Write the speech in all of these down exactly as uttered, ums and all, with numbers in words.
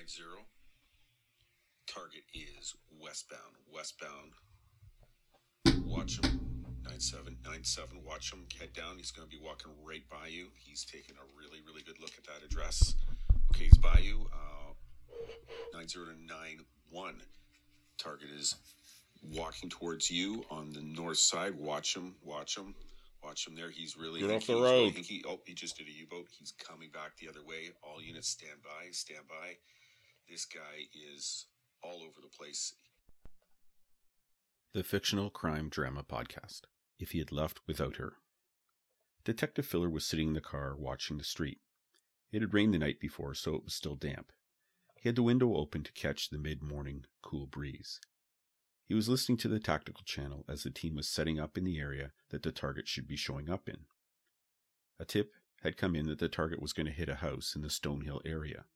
nine zero. Target is westbound. Westbound. Watch him. nine seven. nine seven. Watch him. Head down. He's going to be walking right by you. He's taking a really, really good look at that address. Okay, he's by you. Uh, nine zero to nine one. Target is walking towards you on the north side. Watch him. Watch him. Watch him there. He's really... Get off the he's road. Really, he, oh, he just did a U-boat. He's coming back the other way. All units stand by. Stand by. This guy is all over the place. The Fictional Crime Drama Podcast. If He Had Left Without Her. Detective Filler was sitting in the car watching the street. It had rained the night before, so it was still damp. He had the window open to catch the mid-morning cool breeze. He was listening to the tactical channel as the team was setting up in the area that the target should be showing up in. A tip had come in that the target was going to hit a house in the Stonehill area.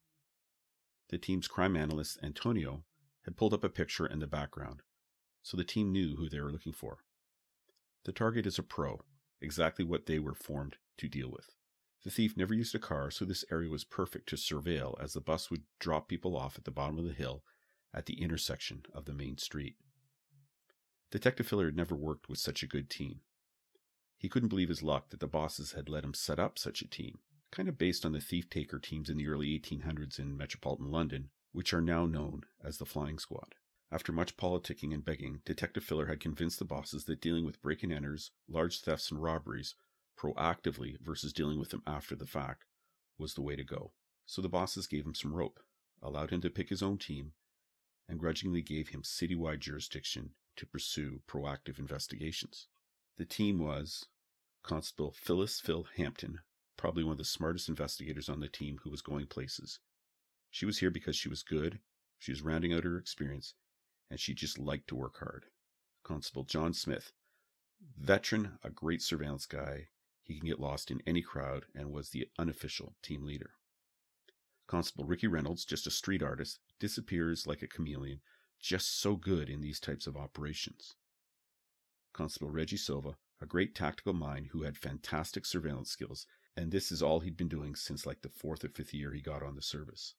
The team's crime analyst, Antonio, had pulled up a picture in the background, so the team knew who they were looking for. The target is a pro, exactly what they were formed to deal with. The thief never used a car, so this area was perfect to surveil as the bus would drop people off at the bottom of the hill at the intersection of the main street. Detective Filler had never worked with such a good team. He couldn't believe his luck that the bosses had let him set up such a team, kind of based on the thief-taker teams in the early eighteen hundreds in metropolitan London, which are now known as the Flying Squad. After much politicking and begging, Detective Filler had convinced the bosses that dealing with break-and-enters, large thefts, and robberies proactively versus dealing with them after the fact was the way to go. So the bosses gave him some rope, allowed him to pick his own team, and grudgingly gave him citywide jurisdiction to pursue proactive investigations. The team was Constable Phyllis Phil Hampton, probably one of the smartest investigators on the team who was going places. She was here because she was good, she was rounding out her experience, and she just liked to work hard. Constable John Smith, veteran, a great surveillance guy. He can get lost in any crowd and was the unofficial team leader. Constable Ricky Reynolds, just a street artist, disappears like a chameleon, just so good in these types of operations. Constable Reggie Silva, a great tactical mind who had fantastic surveillance skills, and this is all he'd been doing since like the fourth or fifth year he got on the service.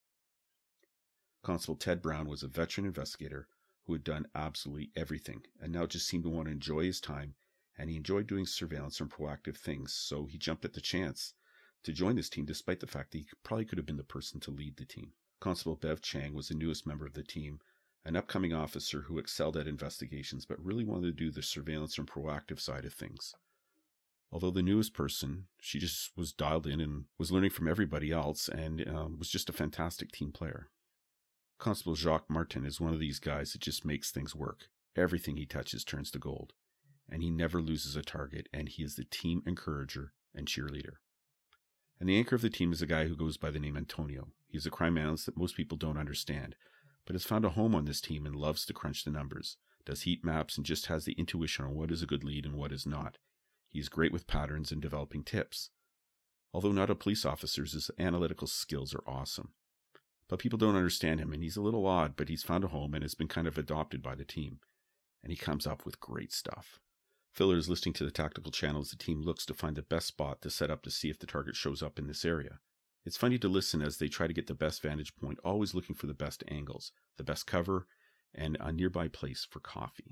Constable Ted Brown was a veteran investigator who had done absolutely everything and now just seemed to want to enjoy his time, and he enjoyed doing surveillance and proactive things, so he jumped at the chance to join this team despite the fact that he probably could have been the person to lead the team. Constable Bev Chang was the newest member of the team, an upcoming officer who excelled at investigations but really wanted to do the surveillance and proactive side of things. Although the newest person, she just was dialed in and was learning from everybody else and um, was just a fantastic team player. Constable Jacques Martin is one of these guys that just makes things work. Everything he touches turns to gold, and he never loses a target, and he is the team encourager and cheerleader. And the anchor of the team is a guy who goes by the name Antonio. He's a crime analyst that most people don't understand, but has found a home on this team and loves to crunch the numbers, does heat maps, and just has the intuition on what is a good lead and what is not. He's great with patterns and developing tips. Although not a police officer, his analytical skills are awesome. But people don't understand him, and he's a little odd, but he's found a home and has been kind of adopted by the team. And he comes up with great stuff. Filler is listening to the tactical channel as the team looks to find the best spot to set up to see if the target shows up in this area. It's funny to listen as they try to get the best vantage point, always looking for the best angles, the best cover, and a nearby place for coffee.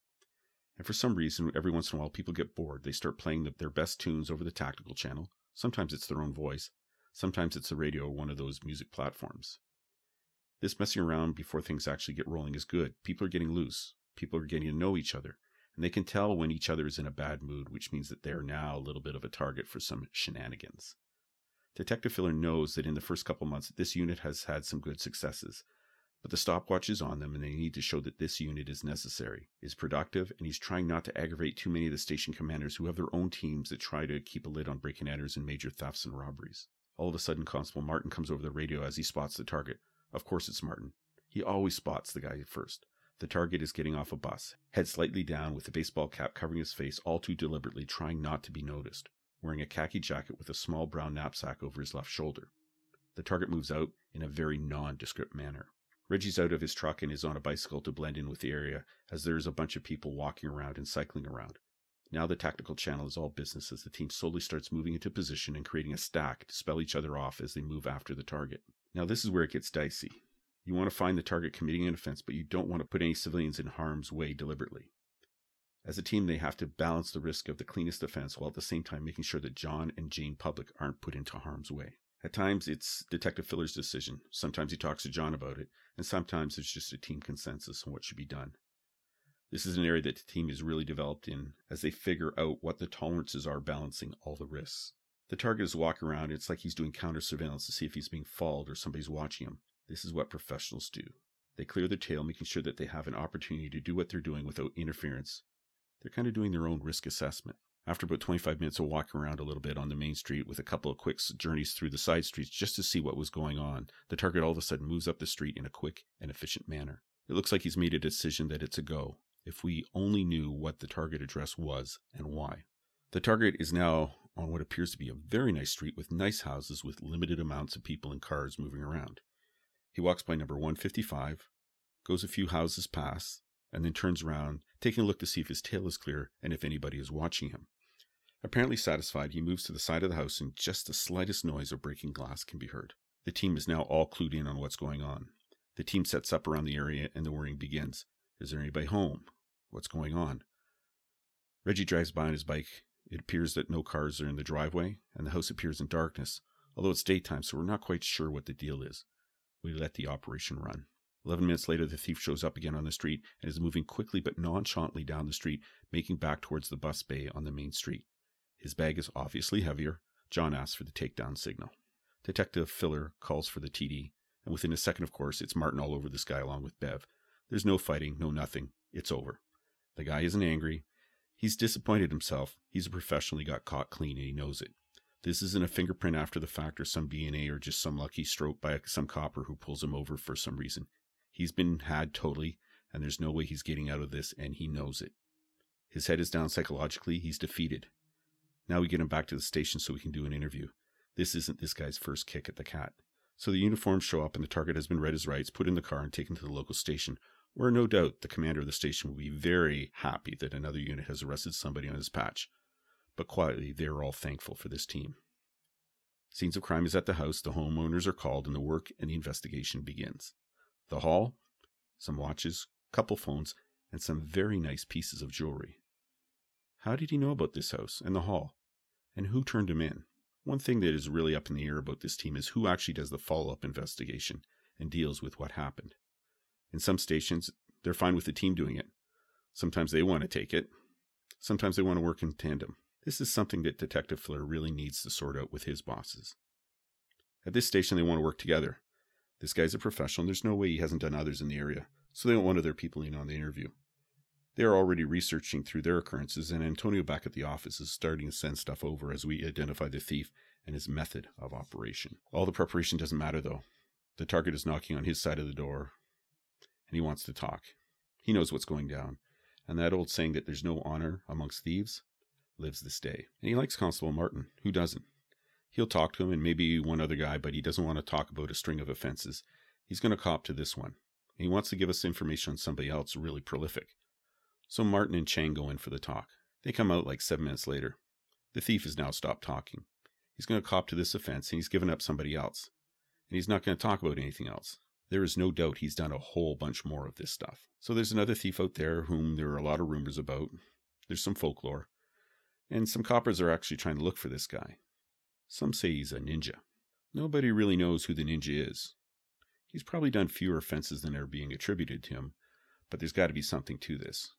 And for some reason, every once in a while, people get bored. They start playing the, their best tunes over the tactical channel. Sometimes it's their own voice. Sometimes it's the radio or one of those music platforms. This messing around before things actually get rolling is good. People are getting loose. People are getting to know each other. And they can tell when each other is in a bad mood, which means that they're now a little bit of a target for some shenanigans. Detective Filler knows that in the first couple months, this unit has had some good successes. But the stopwatch is on them, and they need to show that this unit is necessary, is productive, and he's trying not to aggravate too many of the station commanders who have their own teams that try to keep a lid on break-and-enters and major thefts and robberies. All of a sudden, Constable Martin comes over the radio as he spots the target. Of course it's Martin. He always spots the guy first. The target is getting off a bus, head slightly down with a baseball cap covering his face all too deliberately, trying not to be noticed, wearing a khaki jacket with a small brown knapsack over his left shoulder. The target moves out in a very nondescript manner. Reggie's out of his truck and is on a bicycle to blend in with the area, as there is a bunch of people walking around and cycling around. Now the tactical channel is all business as the team slowly starts moving into position and creating a stack to spell each other off as they move after the target. Now this is where it gets dicey. You want to find the target committing an offense, but you don't want to put any civilians in harm's way deliberately. As a team, they have to balance the risk of the cleanest offense while at the same time making sure that John and Jane Public aren't put into harm's way. At times, it's Detective Filler's decision. Sometimes he talks to John about it, and sometimes it's just a team consensus on what should be done. This is an area that the team is really developed in as they figure out what the tolerances are balancing all the risks. The target is walking around. It's like he's doing counter surveillance to see if he's being followed or somebody's watching him. This is what professionals do. They clear their tail, making sure that they have an opportunity to do what they're doing without interference. They're kind of doing their own risk assessment. After about twenty-five minutes of walking around a little bit on the main street with a couple of quick journeys through the side streets just to see what was going on, the target all of a sudden moves up the street in a quick and efficient manner. It looks like he's made a decision that it's a go. If we only knew what the target address was and why. The target is now on what appears to be a very nice street with nice houses with limited amounts of people and cars moving around. He walks by number one fifty-five, goes a few houses past, and then turns around, taking a look to see if his tail is clear and if anybody is watching him. Apparently satisfied, he moves to the side of the house and just the slightest noise of breaking glass can be heard. The team is now all clued in on what's going on. The team sets up around the area and the worrying begins. Is there anybody home? What's going on? Reggie drives by on his bike. It appears that no cars are in the driveway, and the house appears in darkness, although it's daytime, so we're not quite sure what the deal is. We let the operation run. Eleven minutes later, the thief shows up again on the street and is moving quickly but nonchalantly down the street, making back towards the bus bay on the main street. His bag is obviously heavier. John asks for the takedown signal. Detective Filler calls for the T D, and within a second, of course, it's Martin all over this guy along with Bev. There's no fighting, no nothing. It's over. The guy isn't angry. He's disappointed himself. He's a professional. He got caught clean and he knows it. This isn't a fingerprint after the fact or some D N A or just some lucky stroke by some copper who pulls him over for some reason. He's been had totally, and there's no way he's getting out of this, and he knows it. His head is down psychologically. He's defeated. Now we get him back to the station so we can do an interview. This isn't this guy's first kick at the cat. So the uniforms show up and the target has been read his rights, put in the car, and taken to the local station, where no doubt the commander of the station will be very happy that another unit has arrested somebody on his patch. But quietly, they are all thankful for this team. Scenes of crime is at the house, the homeowners are called, and the work and the investigation begins. The hall, some watches, couple phones, and some very nice pieces of jewelry. How did he know about this house and the hall? And who turned him in? One thing that is really up in the air about this team is who actually does the follow-up investigation and deals with what happened. In some stations, they're fine with the team doing it. Sometimes they want to take it. Sometimes they want to work in tandem. This is something that Detective Fleur really needs to sort out with his bosses. At this station, they want to work together. This guy's a professional, and there's no way he hasn't done others in the area, so they don't want other people in on the interview. They are already researching through their occurrences, and Antonio back at the office is starting to send stuff over as we identify the thief and his method of operation. All the preparation doesn't matter, though. The target is knocking on his side of the door, and he wants to talk. He knows what's going down, and that old saying that there's no honor amongst thieves lives this day. And he likes Constable Martin. Who doesn't? He'll talk to him and maybe one other guy, but he doesn't want to talk about a string of offenses. He's going to cop to this one. And he wants to give us information on somebody else really prolific. So Martin and Chang go in for the talk. They come out like seven minutes later. The thief has now stopped talking. He's going to cop to this offense, and he's given up somebody else. And he's not going to talk about anything else. There is no doubt he's done a whole bunch more of this stuff. So there's another thief out there whom there are a lot of rumors about. There's some folklore. And some coppers are actually trying to look for this guy. Some say he's a ninja. Nobody really knows who the ninja is. He's probably done fewer offenses than are being attributed to him, but there's got to be something to this.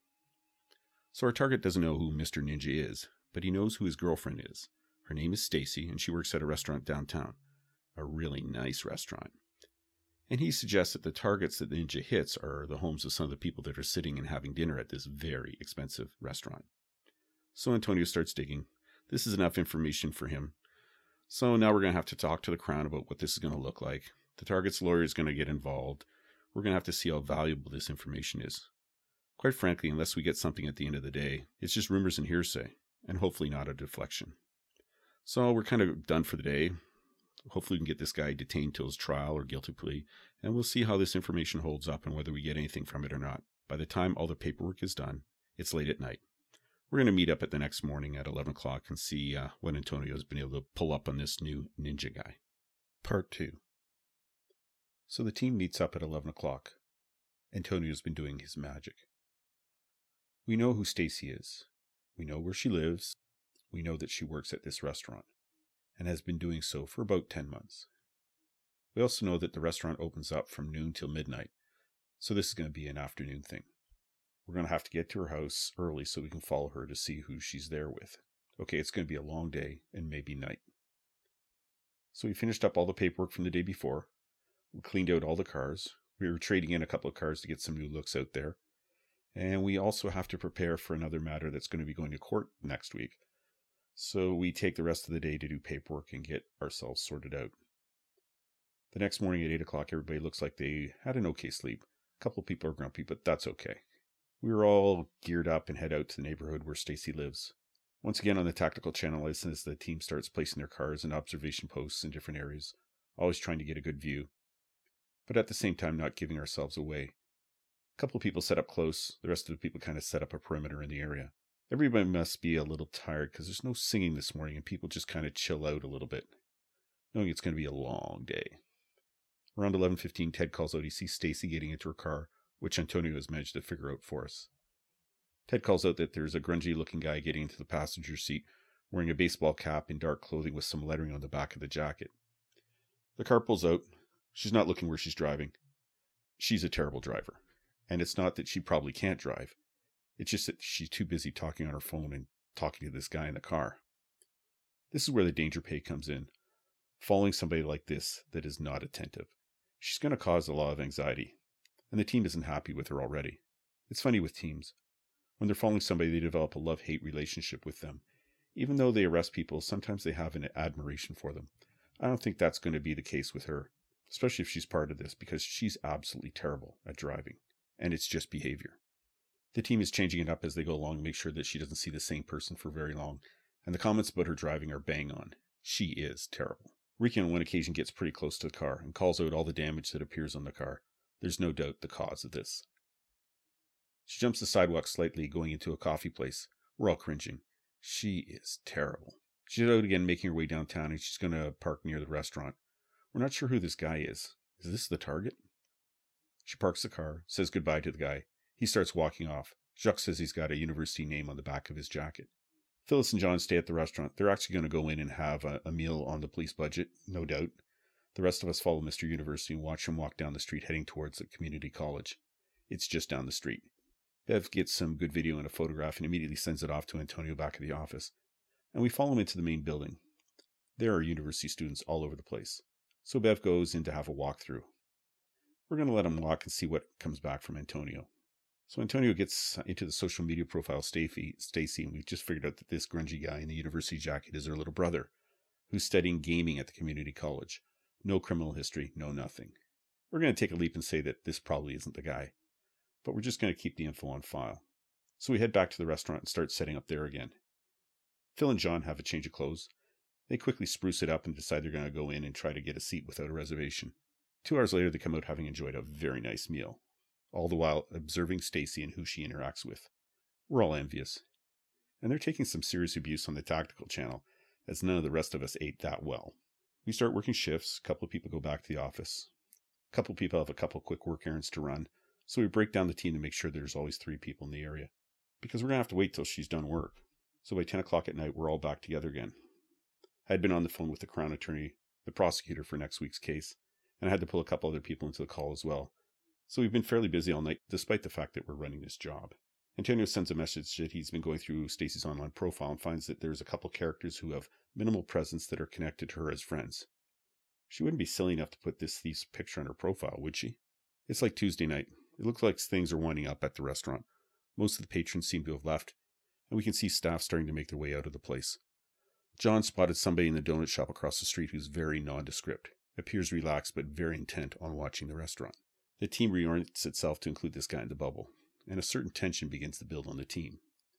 So our target doesn't know who Mister Ninja is, but he knows who his girlfriend is. Her name is Stacy, and she works at a restaurant downtown. A really nice restaurant. And he suggests that the targets that the ninja hits are the homes of some of the people that are sitting and having dinner at this very expensive restaurant. So Antonio starts digging. This is enough information for him. So now we're going to have to talk to the Crown about what this is going to look like. The target's lawyer is going to get involved. We're going to have to see how valuable this information is. Quite frankly, unless we get something at the end of the day, it's just rumors and hearsay, and hopefully not a deflection. So we're kind of done for the day. Hopefully we can get this guy detained till his trial or guilty plea, and we'll see how this information holds up and whether we get anything from it or not. By the time all the paperwork is done, it's late at night. We're going to meet up at the next morning at eleven o'clock and see uh, what Antonio has been able to pull up on this new ninja guy. Part two. So the team meets up at eleven o'clock. Antonio's been doing his magic. We know who Stacy is. We know where she lives. We know that she works at this restaurant, and has been doing so for about ten months. We also know that the restaurant opens up from noon till midnight, so this is going to be an afternoon thing. We're going to have to get to her house early so we can follow her to see who she's there with. Okay, it's going to be a long day and maybe night. So we finished up all the paperwork from the day before. We cleaned out all the cars. We were trading in a couple of cars to get some new looks out there. And we also have to prepare for another matter that's going to be going to court next week. So we take the rest of the day to do paperwork and get ourselves sorted out. The next morning at eight o'clock, everybody looks like they had an okay sleep. A couple of people are grumpy, but that's okay. We were all geared up and head out to the neighborhood where Stacy lives. Once again on the tactical channel, as the team starts placing their cars and observation posts in different areas, always trying to get a good view, but at the same time not giving ourselves away. A couple of people set up close, the rest of the people kind of set up a perimeter in the area. Everybody must be a little tired because there's no singing this morning and people just kind of chill out a little bit, knowing it's going to be a long day. Around eleven fifteen, Ted calls out he sees Stacy getting into her car, which Antonio has managed to figure out for us. Ted calls out that there's a grungy-looking guy getting into the passenger seat, wearing a baseball cap and dark clothing with some lettering on the back of the jacket. The car pulls out. She's not looking where she's driving. She's a terrible driver. And it's not that she probably can't drive. It's just that she's too busy talking on her phone and talking to this guy in the car. This is where the danger pay comes in. Following somebody like this that is not attentive. She's going to cause a lot of anxiety. And the team isn't happy with her already. It's funny with teams. When they're following somebody, they develop a love-hate relationship with them. Even though they arrest people, sometimes they have an admiration for them. I don't think that's going to be the case with her, especially if she's part of this, because she's absolutely terrible at driving, and it's just behavior. The team is changing it up as they go along to make sure that she doesn't see the same person for very long, and the comments about her driving are bang on. She is terrible. Ricky on one occasion gets pretty close to the car and calls out all the damage that appears on the car. There's no doubt the cause of this. She jumps the sidewalk slightly, going into a coffee place. We're all cringing. She is terrible. She's out again, making her way downtown, and she's going to park near the restaurant. We're not sure who this guy is. Is this the target? She parks the car, says goodbye to the guy. He starts walking off. Jacques says he's got a university name on the back of his jacket. Phyllis and John stay at the restaurant. They're actually going to go in and have a, a meal on the police budget, no doubt. The rest of us follow Mister University and watch him walk down the street heading towards the community college. It's just down the street. Bev gets some good video and a photograph and immediately sends it off to Antonio back at the office. And we follow him into the main building. There are university students all over the place. So Bev goes in to have a walkthrough. We're going to let him walk and see what comes back from Antonio. So Antonio gets into the social media profile of Stacy, Stacy, and we've just figured out that this grungy guy in the university jacket is her little brother, who's studying gaming at the community college. No criminal history, no nothing. We're going to take a leap and say that this probably isn't the guy, but we're just going to keep the info on file. So we head back to the restaurant and start setting up there again. Phil and John have a change of clothes. They quickly spruce it up and decide they're going to go in and try to get a seat without a reservation. Two hours later, they come out having enjoyed a very nice meal, all the while observing Stacy and who she interacts with. We're all envious. And they're taking some serious abuse on the tactical channel, as none of the rest of us ate that well. We start working shifts, a couple of people go back to the office. A couple of people have a couple of quick work errands to run, so we break down the team to make sure there's always three people in the area. Because we're going to have to wait till she's done work. So by ten o'clock at night, we're all back together again. I had been on the phone with the Crown Attorney, the prosecutor for next week's case, and I had to pull a couple other people into the call as well. So we've been fairly busy all night, despite the fact that we're running this job. Antonio sends a message that he's been going through Stacy's online profile and finds that there's a couple characters who have minimal presence that are connected to her as friends. She wouldn't be silly enough to put this thief's picture on her profile, would she? It's like Tuesday night. It looks like things are winding up at the restaurant. Most of the patrons seem to have left, and we can see staff starting to make their way out of the place. John spotted somebody in the donut shop across the street who's very nondescript, appears relaxed but very intent on watching the restaurant. The team reorients itself to include this guy in the bubble, and a certain tension begins to build on the team.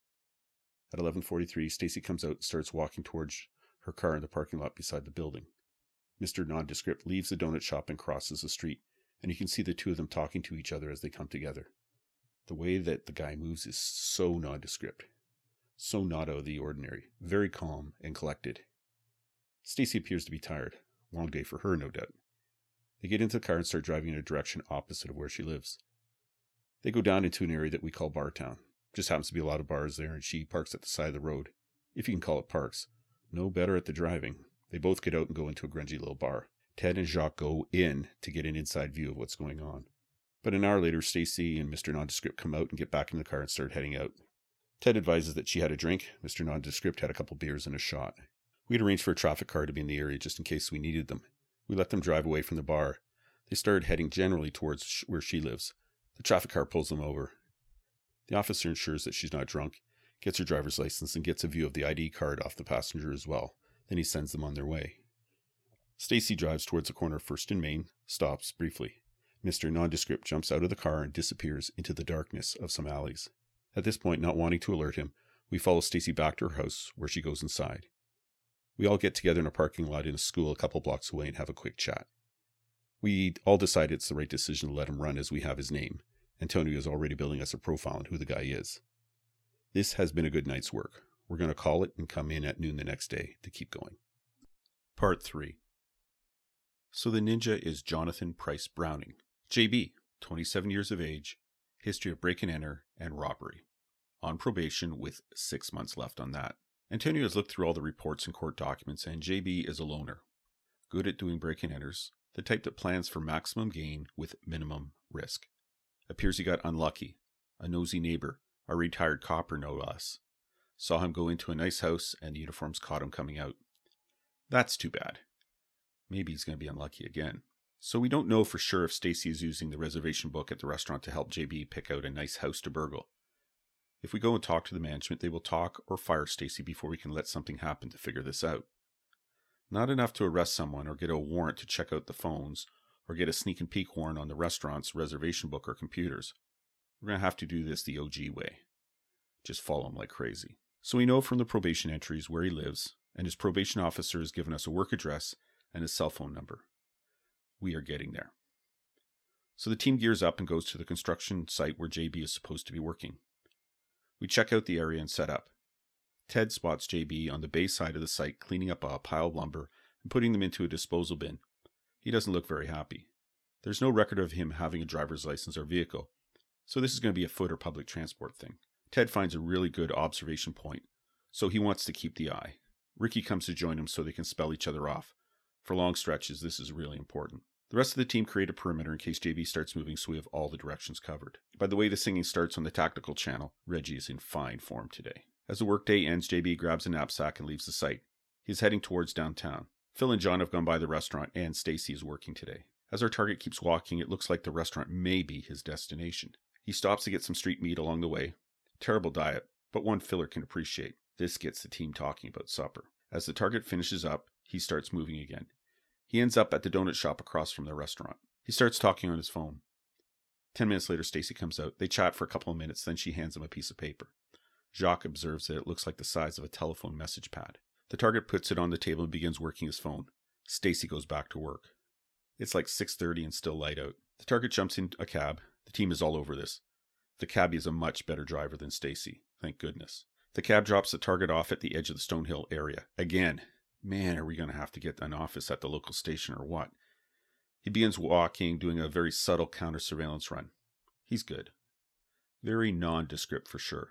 At eleven forty-three, Stacy comes out and starts walking towards her car in the parking lot beside the building. Mister Nondescript leaves the donut shop and crosses the street, and you can see the two of them talking to each other as they come together. The way that the guy moves is so nondescript, so not out of the ordinary, very calm and collected. Stacy appears to be tired. Long day for her, no doubt. They get into the car and start driving in a direction opposite of where she lives. They go down into an area that we call Bartown. Just happens to be a lot of bars there, and she parks at the side of the road, if you can call it parks. No better at the driving. They both get out and go into a grungy little bar. Ted and Jacques go in to get an inside view of what's going on. But an hour later, Stacy and Mister Nondescript come out and get back in the car and start heading out. Ted advises that she had a drink. Mister Nondescript had a couple beers and a shot. We had arranged for a traffic car to be in the area just in case we needed them. We let them drive away from the bar. They started heading generally towards where she lives. The traffic car pulls them over. The officer ensures that she's not drunk, gets her driver's license, and gets a view of the I D card off the passenger as well. Then he sends them on their way. Stacy drives towards the corner of First and Main, stops briefly. Mister Nondescript jumps out of the car and disappears into the darkness of some alleys. At this point, not wanting to alert him, we follow Stacy back to her house, where she goes inside. We all get together in a parking lot in a school a couple blocks away and have a quick chat. We all decide it's the right decision to let him run as we have his name. Antonio is already building us a profile on who the guy is. This has been a good night's work. We're going to call it and come in at noon the next day to keep going. Part three. So the ninja is Jonathan Price Browning. J B, twenty-seven years of age, history of break and enter and robbery. On probation with six months left on that. Antonio has looked through all the reports and court documents, and J B is a loner. Good at doing break and enters, the type that plans for maximum gain with minimum risk. Appears he got unlucky. A nosy neighbor, a retired copper no less, saw him go into a nice house and the uniforms caught him coming out. That's too bad. Maybe he's going to be unlucky again. So we don't know for sure if Stacy is using the reservation book at the restaurant to help J B pick out a nice house to burgle. If we go and talk to the management, they will talk or fire Stacy before we can let something happen to figure this out. Not enough to arrest someone or get a warrant to check out the phones or get a sneak and peek warrant on the restaurant's reservation book or computers. We're going to have to do this the O G way. Just follow him like crazy. So we know from the probation entries where he lives, and his probation officer has given us a work address and his cell phone number. We are getting there. So the team gears up and goes to the construction site where J B is supposed to be working. We check out the area and set up. Ted spots J B on the bay side of the site cleaning up a pile of lumber and putting them into a disposal bin. He doesn't look very happy. There's no record of him having a driver's license or vehicle, so this is going to be a foot or public transport thing. Ted finds a really good observation point, so he wants to keep the eye. Ricky comes to join him so they can spell each other off. For long stretches, this is really important. The rest of the team create a perimeter in case J B starts moving so we have all the directions covered. By the way the singing starts on the tactical channel, Reggie is in fine form today. As the workday ends, J B grabs a knapsack and leaves the site. He's heading towards downtown. Phil and John have gone by the restaurant, and Stacy is working today. As our target keeps walking, it looks like the restaurant may be his destination. He stops to get some street meat along the way. Terrible diet, but one filler can appreciate. This gets the team talking about supper. As the target finishes up, he starts moving again. He ends up at the donut shop across from the restaurant. He starts talking on his phone. Ten minutes later, Stacy comes out. They chat for a couple of minutes, then she hands him a piece of paper. Jacques observes that it looks like the size of a telephone message pad. The target puts it on the table and begins working his phone. Stacy goes back to work. It's like six thirty and still light out. The target jumps in a cab. The team is all over this. The cabbie is a much better driver than Stacy, thank goodness. The cab drops the target off at the edge of the Stonehill area. Again. Man, are we going to have to get an office at the local station or what? He begins walking, doing a very subtle counter-surveillance run. He's good. Very nondescript for sure.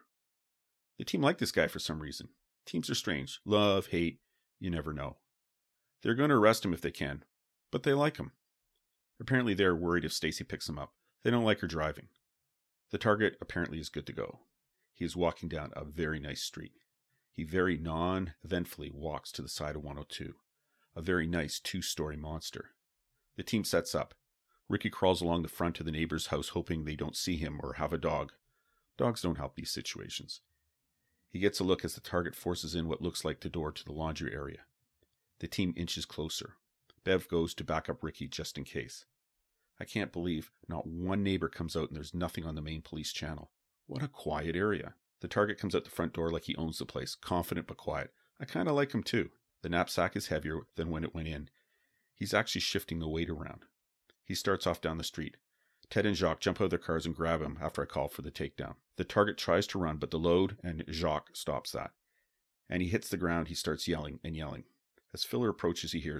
The team like this guy for some reason. Teams are strange. Love, hate, you never know. They're going to arrest him if they can, but they like him. Apparently they're worried if Stacy picks him up. They don't like her driving. The target apparently is good to go. He is walking down a very nice street. He very non-eventfully walks to the side of one oh two, a very nice two-story monster. The team sets up. Ricky crawls along the front of the neighbor's house hoping they don't see him or have a dog. Dogs don't help these situations. He gets a look as the target forces in what looks like the door to the laundry area. The team inches closer. Bev goes to back up Ricky just in case. I can't believe not one neighbor comes out and there's nothing on the main police channel. What a quiet area. The target comes out the front door like he owns the place, confident but quiet. I kind of like him too. The knapsack is heavier than when it went in. He's actually shifting the weight around. He starts off down the street. Ted and Jacques jump out of their cars and grab him after I call for the takedown. The target tries to run, but the load and Jacques stops that. And he hits the ground. He starts yelling and yelling. As Filler approaches, he hears,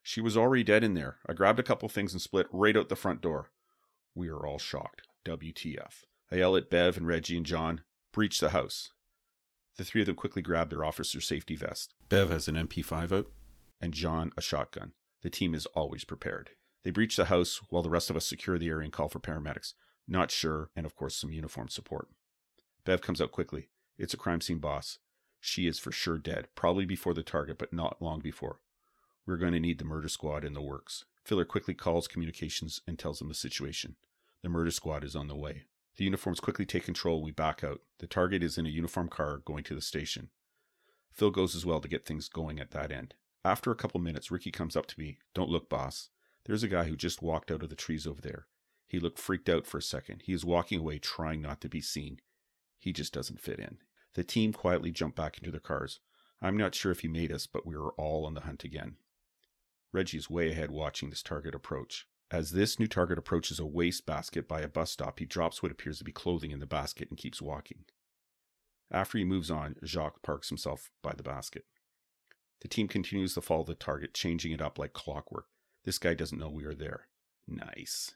She was already dead in there. I grabbed a couple things and split right out the front door. We are all shocked. W T F. I yell at Bev and Reggie and John, breach the house. The three of them quickly grab their officer safety vest. Bev has an M P five out, and John a shotgun. The team is always prepared. They breach the house while the rest of us secure the area and call for paramedics. Not sure, and of course some uniform support. Bev comes out quickly. It's a crime scene boss. She is for sure dead, probably before the target, but not long before. We're going to need the murder squad in the works. Filler quickly calls communications and tells them the situation. The murder squad is on the way. The uniforms quickly take control and we back out. The target is in a uniformed car going to the station. Phil goes as well to get things going at that end. After a couple minutes, Ricky comes up to me. Don't look, boss. There's a guy who just walked out of the trees over there. He looked freaked out for a second. He is walking away, trying not to be seen. He just doesn't fit in. The team quietly jumped back into their cars. I'm not sure if he made us, but we are all on the hunt again. Reggie is way ahead watching this target approach. As this new target approaches a wastebasket by a bus stop, he drops what appears to be clothing in the basket and keeps walking. After he moves on, Jacques parks himself by the basket. The team continues to follow the target, changing it up like clockwork. This guy doesn't know we are there. Nice.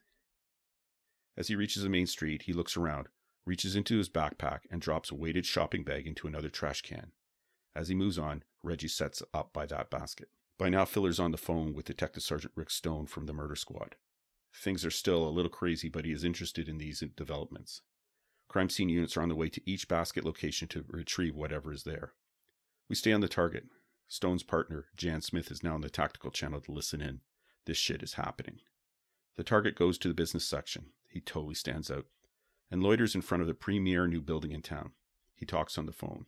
As he reaches the main street, he looks around, reaches into his backpack, and drops a weighted shopping bag into another trash can. As he moves on, Reggie sets up by that basket. By now, Filler's on the phone with Detective Sergeant Rick Stone from the murder squad. Things are still a little crazy, but he is interested in these developments. Crime scene units are on the way to each basket location to retrieve whatever is there. We stay on the target. Stone's partner, Jan Smith, is now on the tactical channel to listen in. This shit is happening. The target goes to the business section. He totally stands out, and loiters in front of the premier new building in town. He talks on the phone.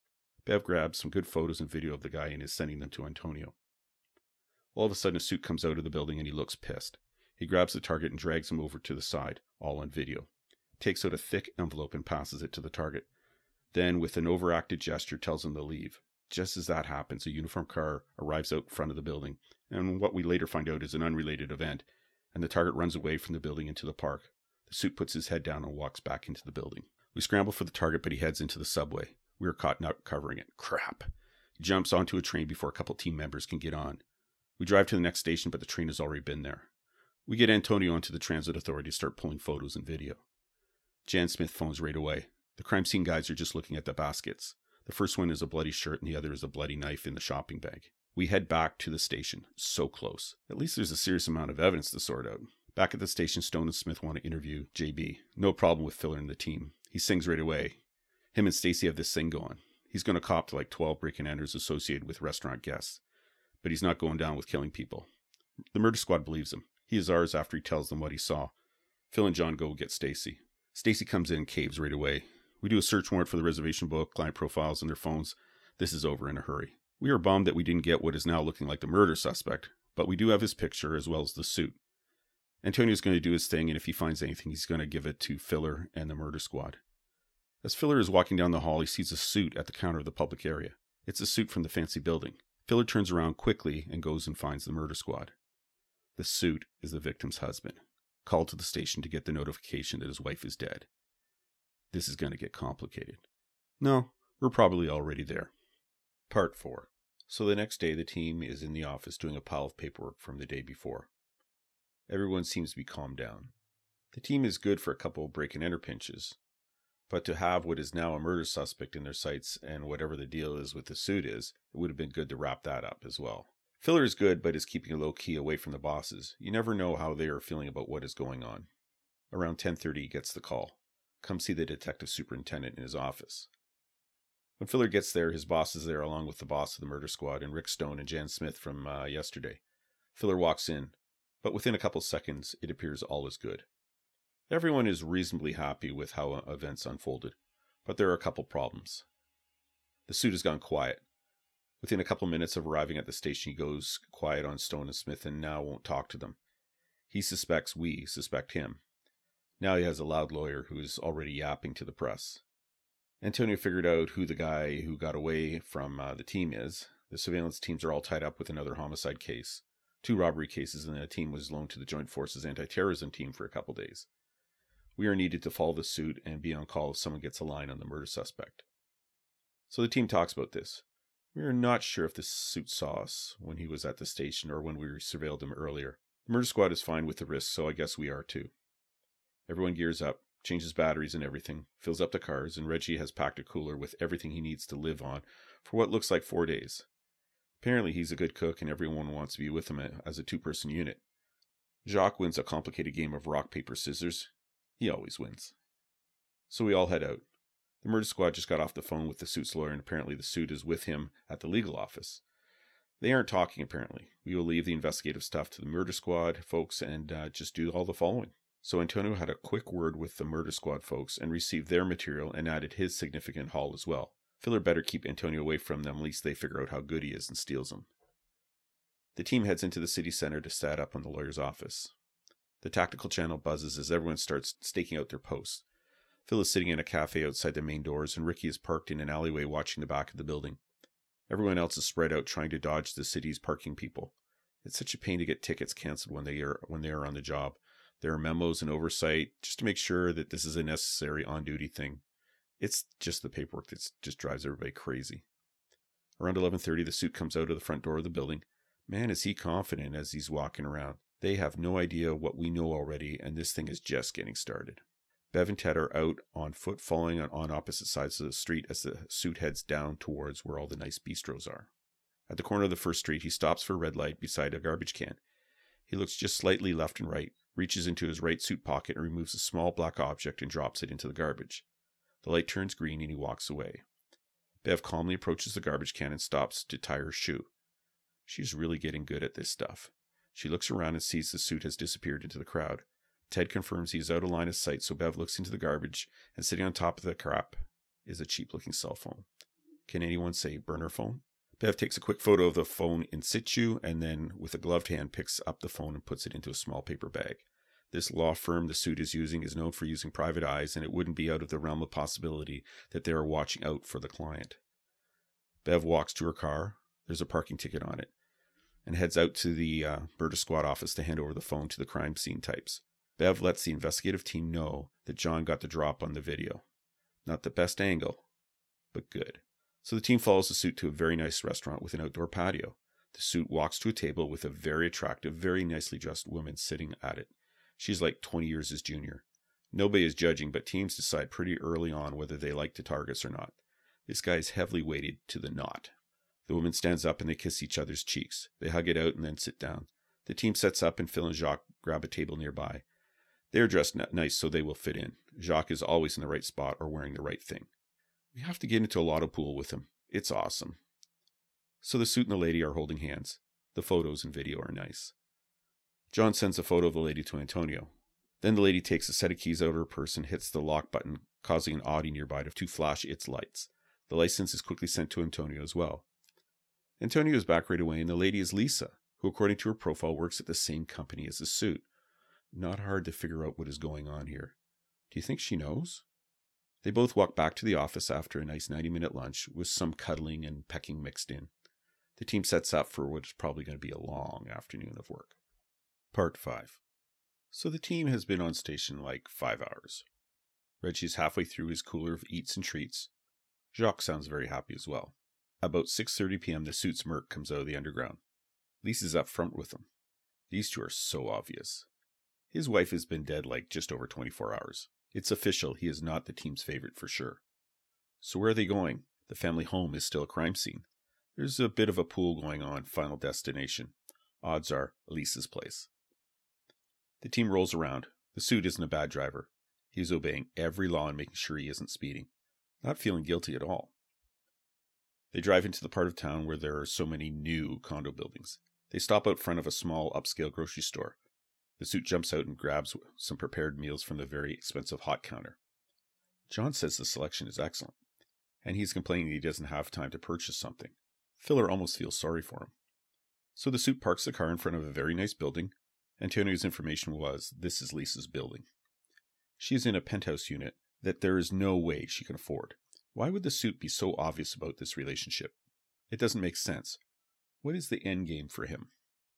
Bev grabs some good photos and video of the guy and is sending them to Antonio. All of a sudden, a suit comes out of the building and he looks pissed. He grabs the target and drags him over to the side, all on video. Takes out a thick envelope and passes it to the target. Then, with an overacted gesture, tells him to leave. Just as that happens, a uniformed car arrives out front of the building, and what we later find out is an unrelated event, and the target runs away from the building into the park. The suit puts his head down and walks back into the building. We scramble for the target, but he heads into the subway. We are caught not covering it. Crap. He jumps onto a train before a couple team members can get on. We drive to the next station, but the train has already been there. We get Antonio onto the transit authority to start pulling photos and video. Jan Smith phones right away. The crime scene guys are just looking at the baskets. The first one is a bloody shirt and the other is a bloody knife in the shopping bag. We head back to the station. So close. At least there's a serious amount of evidence to sort out. Back at the station, Stone and Smith want to interview J B. No problem with Filler and the team. He sings right away. Him and Stacy have this thing going. He's going to cop to like twelve break-and-enters associated with restaurant guests. But he's not going down with killing people. The murder squad believes him. He is ours after he tells them what he saw. Phil and John go get Stacy. Stacy comes in and caves right away. We do a search warrant for the reservation book, client profiles, and their phones. This is over in a hurry. We are bummed that we didn't get what is now looking like the murder suspect, but we do have his picture as well as the suit. Antonio's going to do his thing, and if he finds anything, he's going to give it to Filler and the murder squad. As Filler is walking down the hall, he sees a suit at the counter of the public area. It's a suit from the fancy building. Filler turns around quickly and goes and finds the murder squad. The suit is the victim's husband, called to the station to get the notification that his wife is dead. This is going to get complicated. No, we're probably already there. Part four. So the next day, the team is in the office doing a pile of paperwork from the day before. Everyone seems to be calmed down. The team is good for a couple of break-and-enter pinches, but to have what is now a murder suspect in their sights and whatever the deal is with the suit is, it would have been good to wrap that up as well. Filler is good, but is keeping a low key away from the bosses. You never know how they are feeling about what is going on. Around ten thirty, he gets the call. Come see the detective superintendent in his office. When Filler gets there, his boss is there along with the boss of the murder squad and Rick Stone and Jan Smith from uh, yesterday. Filler walks in, but within a couple seconds, it appears all is good. Everyone is reasonably happy with how events unfolded, but there are a couple problems. The suit has gone quiet. Within a couple minutes of arriving at the station, he goes quiet on Stone and Smith and now won't talk to them. He suspects we suspect him. Now he has a loud lawyer who is already yapping to the press. Antonio figured out who the guy who got away from uh, the team is. The surveillance teams are all tied up with another homicide case, two robbery cases, and the team was loaned to the Joint Forces anti-terrorism team for a couple days. We are needed to follow the suit and be on call if someone gets a line on the murder suspect. So the team talks about this. We are not sure if the suit saw us when he was at the station or when we surveilled him earlier. The murder squad is fine with the risk, so I guess we are too. Everyone gears up, changes batteries and everything, fills up the cars, and Reggie has packed a cooler with everything he needs to live on for what looks like four days. Apparently he's a good cook and everyone wants to be with him as a two-person unit. Jacques wins a complicated game of rock, paper, scissors. He always wins. So we all head out. The murder squad just got off the phone with the suit's lawyer, and apparently the suit is with him at the legal office. They aren't talking, apparently. We will leave the investigative stuff to the murder squad folks and uh, just do all the following. So Antonio had a quick word with the murder squad folks and received their material and added his significant haul as well. Filler better keep Antonio away from them, lest they figure out how good he is and steals him. The team heads into the city center to stat up on the lawyer's office. The tactical channel buzzes as everyone starts staking out their posts. Phil is sitting in a cafe outside the main doors, and Ricky is parked in an alleyway watching the back of the building. Everyone else is spread out trying to dodge the city's parking people. It's such a pain to get tickets canceled when they are when they are on the job. There are memos and oversight just to make sure that this is a necessary on-duty thing. It's just the paperwork that just drives everybody crazy. Around eleven thirty, the suit comes out of the front door of the building. Man, is he confident as he's walking around. They have no idea what we know already, and this thing is just getting started. Bev and Ted are out on foot, following on, on opposite sides of the street as the suit heads down towards where all the nice bistros are. At the corner of the first street, he stops for a red light beside a garbage can. He looks just slightly left and right, reaches into his right suit pocket and removes a small black object and drops it into the garbage. The light turns green and he walks away. Bev calmly approaches the garbage can and stops to tie her shoe. She's really getting good at this stuff. She looks around and sees the suit has disappeared into the crowd. Ted confirms he is out of line of sight, so Bev looks into the garbage, and sitting on top of the crap is a cheap-looking cell phone. Can anyone say burner phone? Bev takes a quick photo of the phone in situ, and then, with a gloved hand, picks up the phone and puts it into a small paper bag. This law firm the suit is using is known for using private eyes, and it wouldn't be out of the realm of possibility that they are watching out for the client. Bev walks to her car. There's a parking ticket on it, and heads out to the uh, murder squad office to hand over the phone to the crime scene types. Bev lets the investigative team know that John got the drop on the video. Not the best angle, but good. So the team follows the suit to a very nice restaurant with an outdoor patio. The suit walks to a table with a very attractive, very nicely dressed woman sitting at it. She's like twenty years his junior. Nobody is judging, but teams decide pretty early on whether they like the targets or not. This guy is heavily weighted to the not. The woman stands up and they kiss each other's cheeks. They hug it out and then sit down. The team sets up and Phil and Jacques grab a table nearby. They are dressed nice so they will fit in. Jacques is always in the right spot or wearing the right thing. We have to get into a lotto pool with him. It's awesome. So the suit and the lady are holding hands. The photos and video are nice. John sends a photo of the lady to Antonio. Then the lady takes a set of keys out of her purse and hits the lock button, causing an Audi nearby to flash its lights. The license is quickly sent to Antonio as well. Antonio is back right away, and the lady is Lisa, who according to her profile works at the same company as the suit. Not hard to figure out what is going on here. Do you think she knows? They both walk back to the office after a nice ninety-minute lunch with some cuddling and pecking mixed in. The team sets up for what is probably going to be a long afternoon of work. Part five. So the team has been on station like five hours. Reggie's halfway through his cooler of eats and treats. Jacques sounds very happy as well. About six thirty p.m. the suit's Merc comes out of the underground. Lisa's up front with him. These two are so obvious. His wife has been dead like just over twenty-four hours. It's official, he is not the team's favorite for sure. So where are they going? The family home is still a crime scene. There's a bit of a pool going on, Final Destination. Odds are Lisa's place. The team rolls around. The suit isn't a bad driver. He is obeying every law and making sure he isn't speeding. Not feeling guilty at all. They drive into the part of town where there are so many new condo buildings. They stop out front of a small upscale grocery store. The suit jumps out and grabs some prepared meals from the very expensive hot counter. John says the selection is excellent, and he's complaining he doesn't have time to purchase something. Filler almost feels sorry for him. So the suit parks the car in front of a very nice building. Antonio's information was, this is Lisa's building. She is in a penthouse unit that there is no way she can afford. Why would the suit be so obvious about this relationship? It doesn't make sense. What is the end game for him?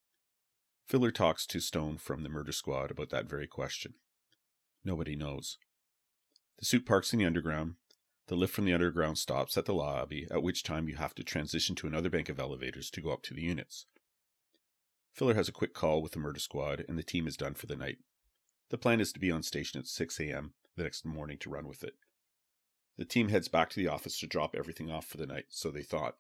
Filler talks to Stone from the murder squad about that very question. Nobody knows. The suit parks in the underground. The lift from the underground stops at the lobby, at which time you have to transition to another bank of elevators to go up to the units. Filler has a quick call with the murder squad, and the team is done for the night. The plan is to be on station at six a.m. the next morning to run with it. The team heads back to the office to drop everything off for the night, so they thought.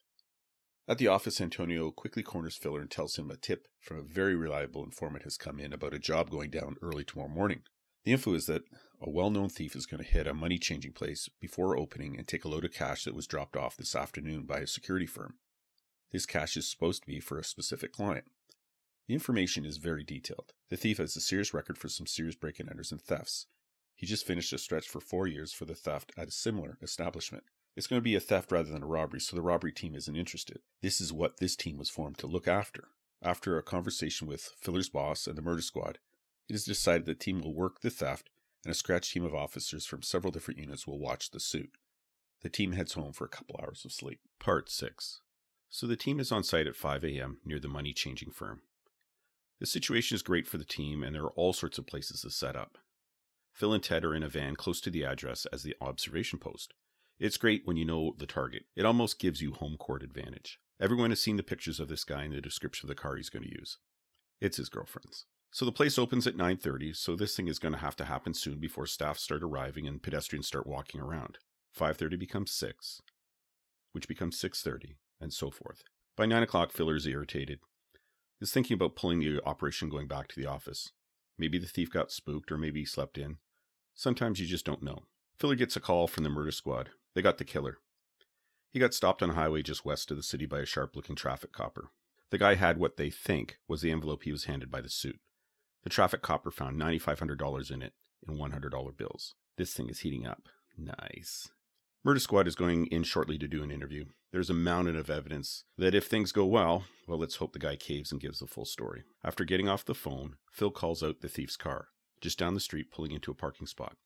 At the office, Antonio quickly corners Filler and tells him a tip from a very reliable informant has come in about a job going down early tomorrow morning. The info is that a well-known thief is going to hit a money-changing place before opening and take a load of cash that was dropped off this afternoon by a security firm. This cash is supposed to be for a specific client. The information is very detailed. The thief has a serious record for some serious break-and-enters and thefts. He just finished a stretch for four years for the theft at a similar establishment. It's going to be a theft rather than a robbery, so the robbery team isn't interested. This is what this team was formed to look after. After a conversation with Filler's boss and the murder squad, it is decided the team will work the theft, and a scratch team of officers from several different units will watch the suit. The team heads home for a couple hours of sleep. Part six. So the team is on site at five a.m. near the money-changing firm. The situation is great for the team, and there are all sorts of places to set up. Phil and Ted are in a van close to the address as the observation post. It's great when you know the target. It almost gives you home court advantage. Everyone has seen the pictures of this guy in the description of the car he's going to use. It's his girlfriend's. So the place opens at nine thirty, so this thing is going to have to happen soon before staff start arriving and pedestrians start walking around. five thirty becomes six, which becomes six thirty, and so forth. By nine o'clock, Filler is irritated. He's thinking about pulling the operation going back to the office. Maybe the thief got spooked, or maybe he slept in. Sometimes you just don't know. Filler gets a call from the murder squad. They got the killer. He got stopped on a highway just west of the city by a sharp-looking traffic copper. The guy had what they think was the envelope he was handed by the suit. The traffic copper found nine thousand five hundred dollars in it in one hundred dollar bills. This thing is heating up. Nice. Murder Squad is going in shortly to do an interview. There's a mountain of evidence that if things go well, well, let's hope the guy caves and gives the full story. After getting off the phone, Phil calls out the thief's car, just down the street pulling into a parking spot.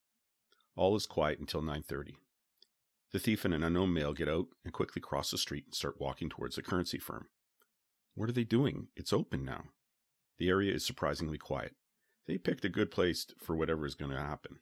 All is quiet until nine thirty. The thief and an unknown male get out and quickly cross the street and start walking towards the currency firm. What are they doing? It's open now. The area is surprisingly quiet. They picked a good place for whatever is going to happen.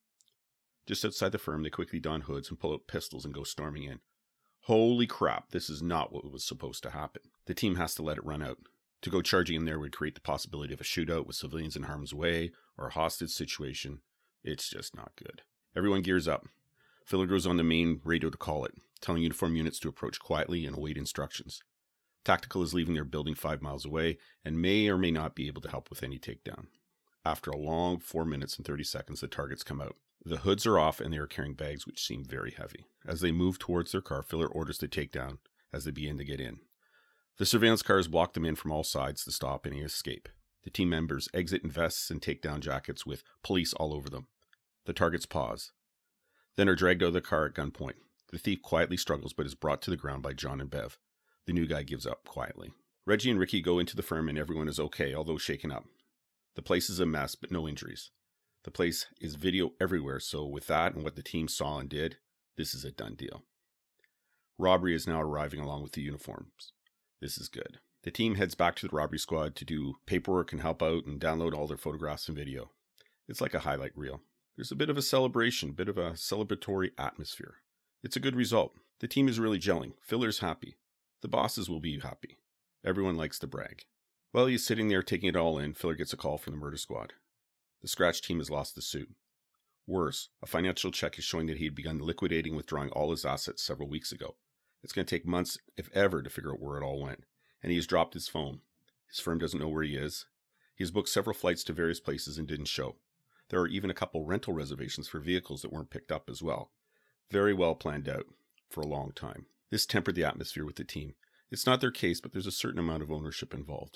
Just outside the firm, they quickly don hoods and pull out pistols and go storming in. Holy crap, this is not what was supposed to happen. The team has to let it run out. To go charging in there would create the possibility of a shootout with civilians in harm's way or a hostage situation. It's just not good. Everyone gears up. Filler goes on the main radio to call it, telling uniform units to approach quietly and await instructions. Tactical is leaving their building five miles away and may or may not be able to help with any takedown. After a long four minutes and thirty seconds, the targets come out. The hoods are off and they are carrying bags which seem very heavy. As they move towards their car, Filler orders the takedown as they begin to get in. The surveillance cars block them in from all sides to stop any escape. The team members exit in vests and takedown jackets with police all over them. The targets pause, then are dragged out of the car at gunpoint. The thief quietly struggles but is brought to the ground by John and Bev. The new guy gives up quietly. Reggie and Ricky go into the firm and everyone is okay, although shaken up. The place is a mess, but no injuries. The place is video everywhere, so with that and what the team saw and did, this is a done deal. Robbery is now arriving along with the uniforms. This is good. The team heads back to the robbery squad to do paperwork and help out and download all their photographs and video. It's like a highlight reel. There's a bit of a celebration, a bit of a celebratory atmosphere. It's a good result. The team is really gelling. Filler's happy. The bosses will be happy. Everyone likes to brag. While he's sitting there taking it all in, Filler gets a call from the murder squad. The scratch team has lost the suit. Worse, a financial check is showing that he had begun liquidating and withdrawing all his assets several weeks ago. It's going to take months, if ever, to figure out where it all went. And he has dropped his phone. His firm doesn't know where he is. He has booked several flights to various places and didn't show. There are even a couple rental reservations for vehicles that weren't picked up as well. Very well planned out for a long time. This tempered the atmosphere with the team. It's not their case, but there's a certain amount of ownership involved.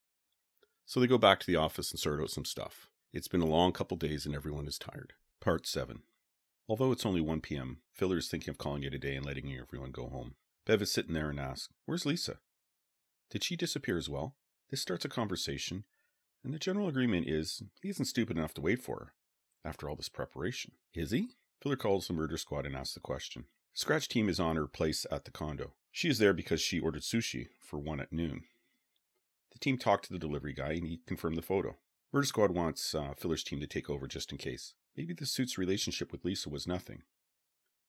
So they go back to the office and sort out some stuff. It's been a long couple days and everyone is tired. Part seven. Although it's only one p.m., Filler is thinking of calling it a day and letting everyone go home. Bev is sitting there and asks, "Where's Lisa? Did she disappear as well?" This starts a conversation, and the general agreement is he isn't stupid enough to wait for her. After all this preparation. Is he? Filler calls the murder squad and asks the question. The scratch team is on her place at the condo. She is there because she ordered sushi for one at noon. The team talked to the delivery guy and he confirmed the photo. Murder Squad wants uh, Filler's team to take over just in case. Maybe the suit's relationship with Lisa was nothing.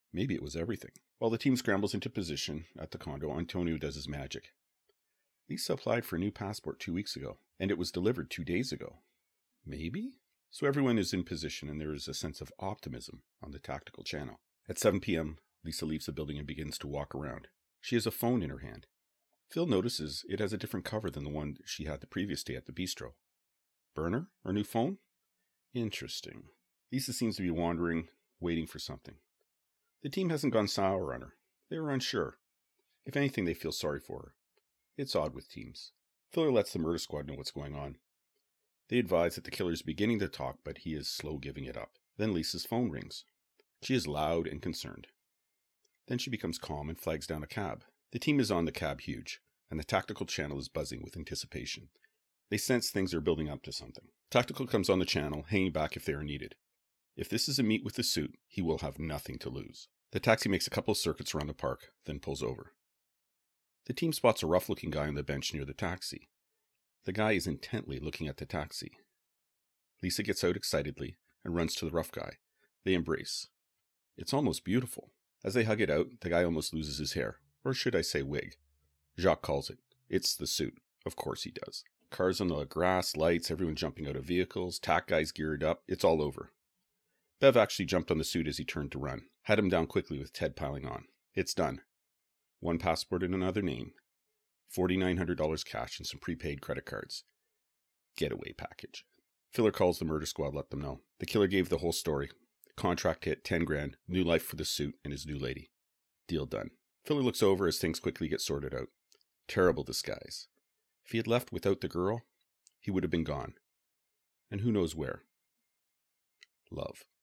Maybe it was everything. While the team scrambles into position at the condo, Antonio does his magic. Lisa applied for a new passport two weeks ago, and it was delivered two days ago. Maybe? So everyone is in position, and there is a sense of optimism on the tactical channel. At seven p.m., Lisa leaves the building and begins to walk around. She has a phone in her hand. Phil notices it has a different cover than the one she had the previous day at the bistro. Burner? Her new phone? Interesting. Lisa seems to be wandering, waiting for something. The team hasn't gone sour on her. They are unsure. If anything, they feel sorry for her. It's odd with teams. Filler lets the murder squad know what's going on. They advise that the killer is beginning to talk, but he is slow giving it up. Then Lisa's phone rings. She is loud and concerned. Then she becomes calm and flags down a cab. The team is on the cab huge, and the tactical channel is buzzing with anticipation. They sense things are building up to something. Tactical comes on the channel, hanging back if they are needed. If this is a meet with the suit, he will have nothing to lose. The taxi makes a couple of circuits around the park, then pulls over. The team spots a rough-looking guy on the bench near the taxi. The guy is intently looking at the taxi. Lisa gets out excitedly and runs to the rough guy. They embrace. It's almost beautiful. As they hug it out, the guy almost loses his hair. Or should I say wig? Jacques calls it. It's the suit. Of course he does. Cars on the grass, lights, everyone jumping out of vehicles, tack guys geared up. It's all over. Bev actually jumped on the suit as he turned to run. Had him down quickly with Ted piling on. It's done. One passport in another name. four thousand nine hundred dollars cash and some prepaid credit cards. Getaway package. Filler calls the murder squad, let them know. The killer gave the whole story. Contract hit, ten grand, new life for the suit and his new lady. Deal done. Filler looks over as things quickly get sorted out. Terrible disguise. If he had left without the girl, he would have been gone. And who knows where. Love.